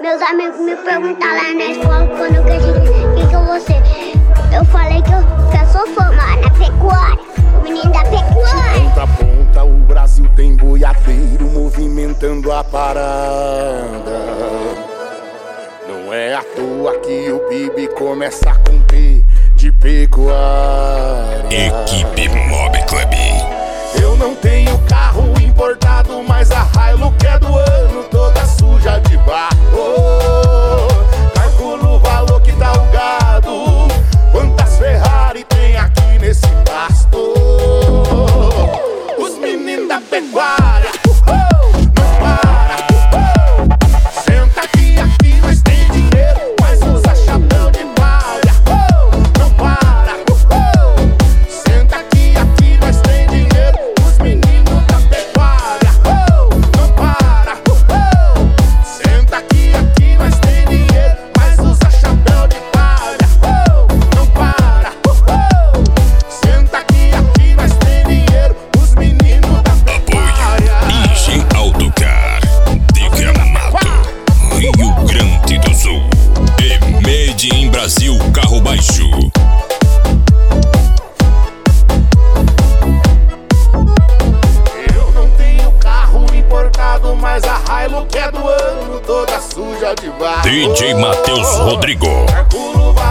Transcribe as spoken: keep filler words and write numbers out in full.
Meus amigos me perguntaram lá na escola quando que a gente, quem que eu vou ser. Eu falei que eu, que eu sou formada na pecuária, o menino da pecuária. De ponta a ponta o Brasil tem boiadeiro movimentando a parada. Não é à toa que o B I B começa com P de pecuária. Equipe Mob Club. Eu não tenho carro importado, mas a Hilux é do ano, toda suja de barro. Calculo o valor que tá o gado, quantas Ferrari tem aqui nesse pasto. Os meninos da pecuária não para. Senta aqui, aqui nós tem dinheiro, mas usa chapéu de palha. Não para. Senta aqui, aqui nós tem dinheiro. Os meninos da pecuária não para. Senta aqui, aqui nós tem dinheiro, mas usa chapéu de palha. Não para. Senta aqui, aqui nós tem dinheiro. Os meninos da pecuária. Apoio I G Autocar de Gramado, Rio Grande do Sul. E Made in Brasil Carro Baixo. Eu não tenho carro importado, mas a Hilux é do ano, toda suja de barro. D J Matheus Rodrigo. Calculo o